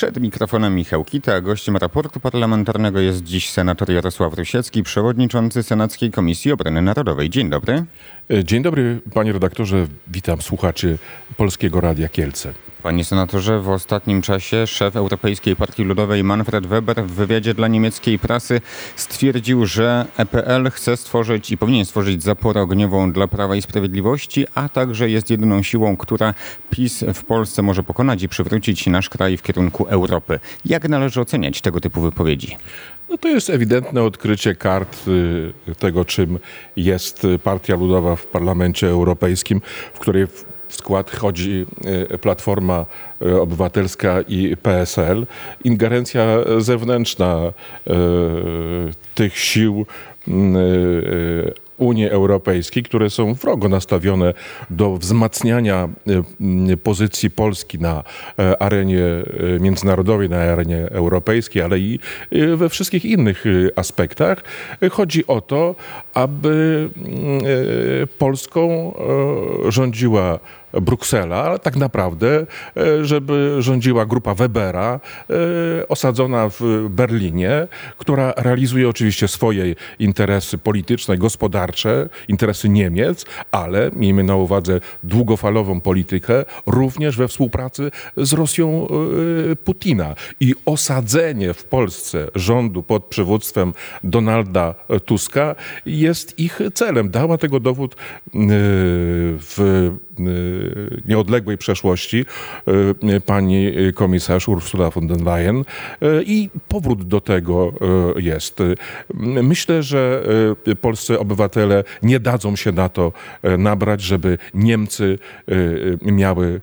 Przed mikrofonem Michał Kita, a gościem raportu parlamentarnego jest dziś senator Jarosław Rusiecki, przewodniczący Senackiej Komisji Obrony Narodowej. Dzień dobry. Dzień dobry, panie redaktorze. Witam słuchaczy Polskiego Radia Kielce. Panie senatorze, w ostatnim czasie szef Europejskiej Partii Ludowej Manfred Weber w wywiadzie dla niemieckiej prasy stwierdził, że EPL chce stworzyć i powinien stworzyć zaporę ogniową dla Prawa i Sprawiedliwości, a także jest jedyną siłą, która PiS w Polsce może pokonać i przywrócić nasz kraj w kierunku Europy. Jak należy oceniać tego typu wypowiedzi? No to jest ewidentne odkrycie kart tego, czym jest Partia Ludowa w Parlamencie Europejskim, w której w skład wchodzi Platforma Obywatelska i PSL. Ingerencja zewnętrzna tych sił Unii Europejskiej, które są wrogo nastawione do wzmacniania pozycji Polski na arenie międzynarodowej, na arenie europejskiej, ale i we wszystkich innych aspektach. Chodzi o to, aby Polską rządziła Bruksela, ale tak naprawdę, żeby rządziła grupa Webera, osadzona w Berlinie, która realizuje oczywiście swoje interesy polityczne, gospodarcze, interesy Niemiec, ale miejmy na uwadze długofalową politykę, również we współpracy z Rosją Putina. I osadzenie w Polsce rządu pod przywództwem Donalda Tuska jest ich celem. Dała tego dowód w nieodległej przeszłości pani komisarz Ursula von der Leyen i powrót do tego jest. Myślę, że polscy obywatele nie dadzą się na to nabrać, żeby Niemcy miały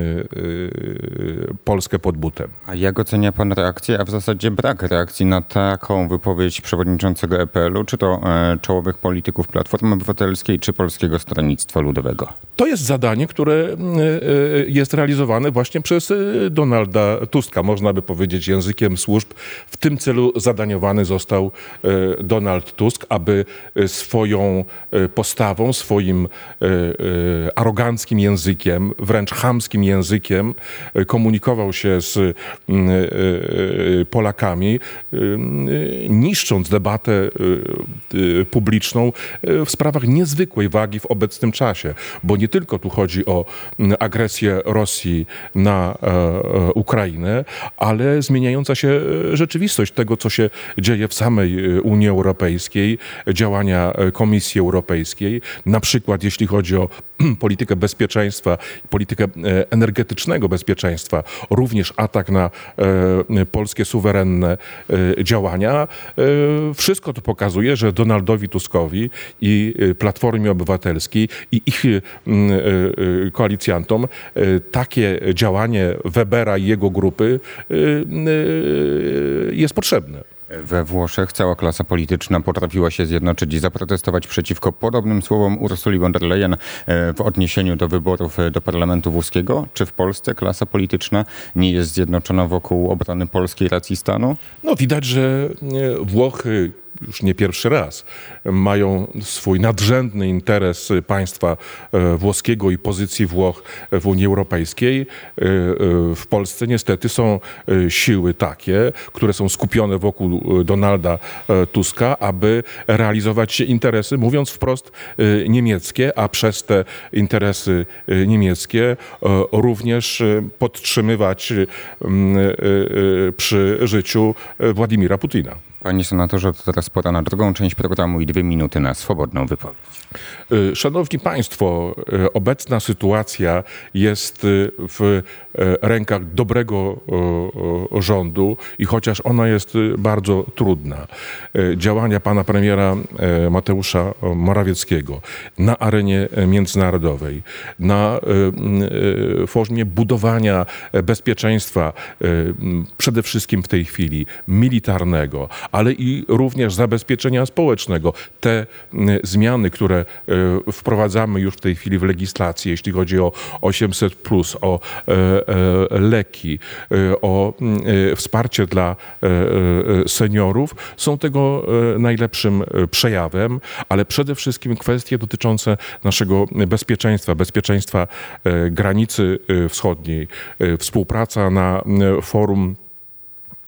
Polskę pod butem. A jak ocenia pan reakcję, a w zasadzie brak reakcji na taką wypowiedź przewodniczącego EPL-u, czy to czołowych polityków Platformy Obywatelskiej, czy Polskiego Stronnictwa Ludowego? To jest zadanie, które jest realizowane właśnie przez Donalda Tuska. Można by powiedzieć językiem służb. W tym celu zadaniowany został Donald Tusk, aby swoją postawą, swoim aroganckim językiem, wręcz chamskim językiem komunikował się z Polakami, niszcząc debatę publiczną w sprawach niezwykłej wagi w obecnym czasie. Bo nie tylko tu chodzi o agresję Rosji na Ukrainę, ale zmieniająca się rzeczywistość tego, co się dzieje w samej Unii Europejskiej, działania Komisji Europejskiej, na przykład jeśli chodzi o politykę bezpieczeństwa, politykę energetycznego bezpieczeństwa, również atak na polskie suwerenne działania. Wszystko to pokazuje, że Donaldowi Tuskowi i Platformie Obywatelskiej i ich koalicjantom takie działanie Webera i jego grupy jest potrzebne. We Włoszech cała klasa polityczna potrafiła się zjednoczyć i zaprotestować przeciwko podobnym słowom Ursuli von der Leyen w odniesieniu do wyborów do Parlamentu Włoskiego. Czy w Polsce klasa polityczna nie jest zjednoczona wokół obrony polskiej racji stanu? No widać, że Włochy już nie pierwszy raz mają swój nadrzędny interes państwa włoskiego i pozycji Włoch w Unii Europejskiej. W Polsce niestety są siły takie, które są skupione wokół Donalda Tuska, aby realizować interesy, mówiąc wprost, niemieckie, a przez te interesy niemieckie również podtrzymywać przy życiu Władimira Putina. Panie senatorze, to teraz pora na drugą część programu i 2 minuty na swobodną wypowiedź. Szanowni Państwo, obecna sytuacja jest w rękach dobrego rządu i chociaż ona jest bardzo trudna, działania pana premiera Mateusza Morawieckiego na arenie międzynarodowej, na formie budowania bezpieczeństwa, przede wszystkim w tej chwili militarnego, ale i również zabezpieczenia społecznego. Te zmiany, które wprowadzamy już w tej chwili w legislacji, jeśli chodzi o 800+, o leki, o wsparcie dla seniorów, są tego najlepszym przejawem, ale przede wszystkim kwestie dotyczące naszego bezpieczeństwa granicy wschodniej, współpraca na forum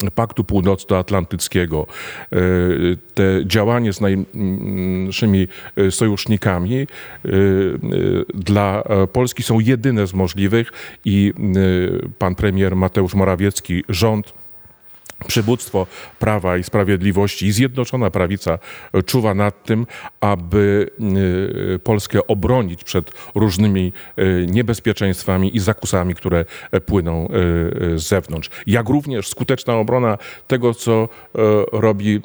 Paktu Północnoatlantyckiego, te działanie z najbliższymi sojusznikami dla Polski są jedyne z możliwych i pan premier Mateusz Morawiecki, rząd, przywództwo Prawa i Sprawiedliwości i Zjednoczona Prawica czuwa nad tym, aby Polskę obronić przed różnymi niebezpieczeństwami i zakusami, które płyną z zewnątrz. Jak również skuteczna obrona tego, co robi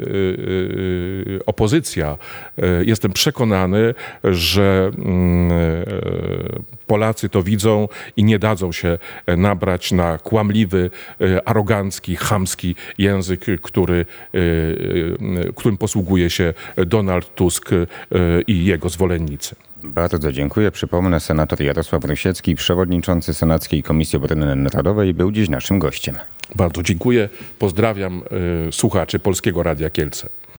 opozycja. Jestem przekonany, że Polacy to widzą i nie dadzą się nabrać na kłamliwy, arogancki, chamski język, którym posługuje się Donald Tusk i jego zwolennicy. Bardzo dziękuję. Przypomnę, senator Jarosław Rusiecki, przewodniczący Senackiej Komisji Obrony Narodowej, był dziś naszym gościem. Bardzo dziękuję. Pozdrawiam słuchaczy Polskiego Radia Kielce.